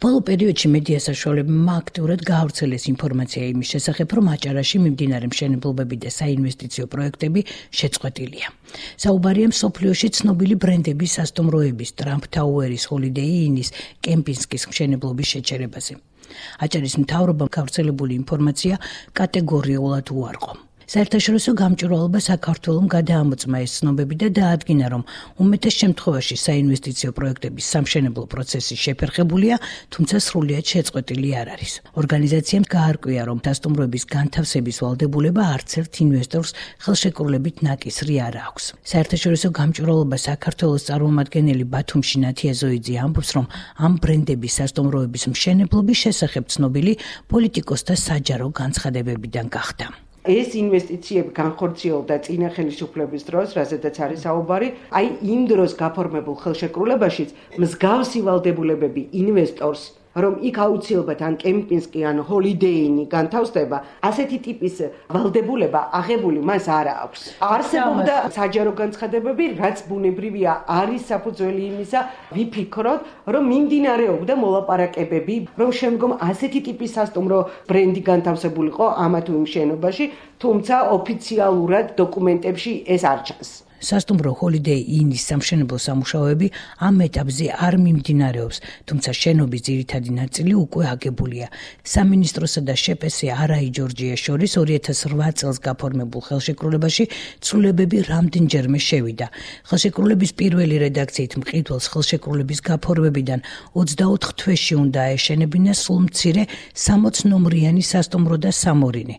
ბოლო პერიოდში მედია საშუალებებმა აქტიურად გაავრცელეს ინფორმაცია იმის შესახებ, რომ აჭარაში მიმდინარე მშენებლობები და საინვესტიციო პროექტები შეწყვეტილია. საუბარია მსოფლიოში ცნობილი ბრენდების სასტუმროების, Trump Tower-ის, Holiday Inn-ის, კემპინსკის მშენებლობის შეჩერებაზე. აჭარის მთავრობამ გავრცელებული ინფორმაცია კატეგორიულად უარყო. საერთაშორისო გამჭვირვალობა საქართველომ გადაამოწმა ეს ცნობები და დაადგინა, რომ უმეტეს შემთხვევაში საინვესტიციო პროექტების სამშენებლო პროცესი შეფერხებულია, თუმცა სრულიად შეწყვეტილი არ არის. ორგანიზაციამ გაარკვია, რომ სასტუმროების განთავსების ვალდებულება არც ერთ ინვესტორს ხელშეკრულებით ნაკისრი არ აქვს. საერთაშორისო გამჭვირვალობა საქართველოს წარმომადგენელი ბათუმში ნათია ზოიძე ამბობს, რომ ამ ბრენდების სასტუმროების მშენებლობის შესახებ ცნობილი პოლიტიკოსთა საჯარო განცხადებებიდან გახდა. ეს ინვესტიციები განხორციელდა წინა ხელისუფლების დროს, რაზედაც არის საუბარი, იმ დროს გაფორმებულ ხელშეკრულებაშიც მსგავსი ვალდებულებები ინვესტორს, რომ იქ აუცილებლად ან კემპინსკი ან Holiday Inn განთავსდება, ასეთი ტიპის ვალდებულება აღებული მას არ აქვს. არსებობდა საჯარო განცხადებები, რაც ბუნებრივია არის საფუძველი იმისა, ვიფიქროთ, რომ მიმდინარეობდა მოლაპარაკებები, რომ შემდგომ ასეთი ტიპის სასტუმრო ბრენდი განთავსებულიყო ამა თუ იმ შენობაში, თუმცა ოფიციალურად დოკუმენტებში ეს არ ჩანს. სასტუმრო Holiday Inn-ის სამშენებლო სამუშაოები ამ ეტაპზე არ მიმდინარეობს, თუმცა შენობის ძირითადი ნაწილი უკვე აგებულია. სამინისტროსა და შპს არაი ჯორჯიას შორის 2008 წელს გაფორმებულ ხელშეკრულებაში ცვლილებები რამდენჯერმე შევიდა. ხელშეკრულების პირველი რედაქციით მყიდველს ხელშეკრულების გაფორმებიდან 24 თვეში უნდა აეშენებინა სულ მცირე 60 ნომრიანი სასტუმრო და სამორინი.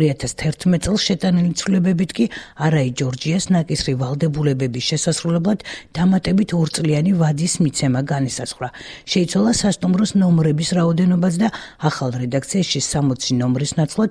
2011 წელს შეტანილი ცვლილებებით კი არაი ჯორჯიას ნაკისრი ვალდებულებების შესასრულებლად დამატებით 2 წლიანი ვადის მიცემა განისაზღვრა. შეიცვალა სასტუმროს ნომრების რაოდენობაც და ახალ რედაქციაში 60 ნომრის ნაცვლად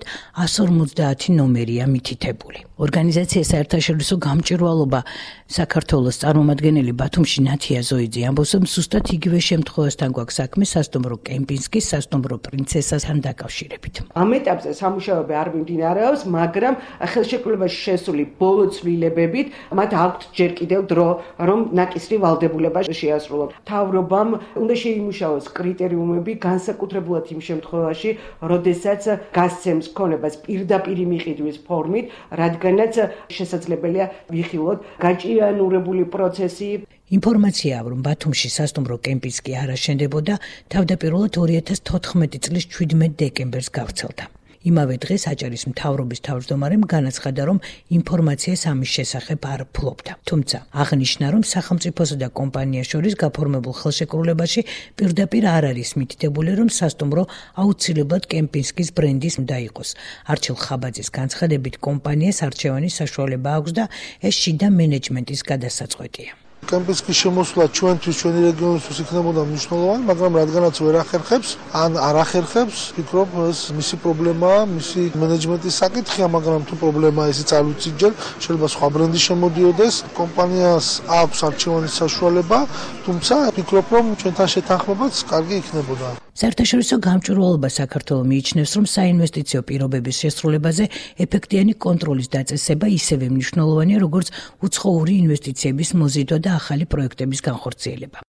150 ნომერია მითითებული. ორგანიზაცია საერთაშორისო გამჭვირვალობა საქართველოს წარმომადგენელი ბათუმში ნათია ზოიძე ამბობს, რომ ზუსტად იგივე შემთხვევასთან გვაქვს საქმე სასტუმრო კემპინსკის, სასტუმრო პრინცესასთან დაკავშირებით. ამ ეტაპზე სამუშაოები არ მიმდინარეობს, მაგრამ ხელშეკრულებაში შესული ბოლო ცვლილებებით მათ აქვთ ჯერ კიდევ დრო, რომ ნაკისრი ვალდებულება შეასრულონ. მთავრობამ უნდა შეიმუშაოს კრიტერიუმები განსაკუთრებულად იმ შემთხვევაში, როდესაც გასცემს ქონებას პირდაპირ მიყიდვის ფორმით, რადგანაც შესაძლებელია ვიხილოთ გაჭიანურებული პროცესი. ინფორმაციაა, რომ ბათუმში სასტუმრო კემპინსკი არ აშენდებოდა, თავდაპირველად 2014 წლის 17 დეკემბერს გავრცელდა. იმავე დღეს აჭარის მთავრობის თავმჯდომარემ განაცხადა, რომ ინფორმაციას ამის შესახებ არ ფლობდა. თუმცა აღნიშნა, რომ სახელმწიფოსა და კომპანიას შორის გაფორმებულ ხელშეკრულებაში პირდაპირ არ არის მითითებული, რომ სასტუმრო აუცილებლად კემპინსკის ბრენდის უნდა იყოს. არჩილ ხაბაძის განცხადებით, კომპანიას არჩევანის საშუალება აქვს და ეს შიდა მენეჯმენტის გადასაწყვეტია. კემპინსკის შემოსვლა ჩვენი რეგიონისთვის იქნებოდა მნიშვნელოვანი, მაგრამ რადგანაც ვერ ახერხებს, ან არ ახერხებს, ვფიქრობ, ეს მისი პრობლემაა, მისი მენეჯმენტის საკითხია, მაგრამ თუ პრობლემაა, ისიც არ ვიცი ჯერ, შეიძლება სხვა ბრენდი შემოდიოდეს, კომპანიას აქვს არჩევანის საშუალება, თუმცა ვფიქრობ, რომ ჩვენთან შეთანხმებაც კარგი იქნებოდა. საერთაშორისო გამჭვირვალობა საქართველოს მიიჩნევს, რომ საინვესტიციო პირობების შესრულებაზე ეფექტიანი კონტროლის დაწესება ისევე მნიშვნელოვანია, როგორც უცხოური ინვესტიციების მოზიდვა და ახალი პროექტების განხორციელება.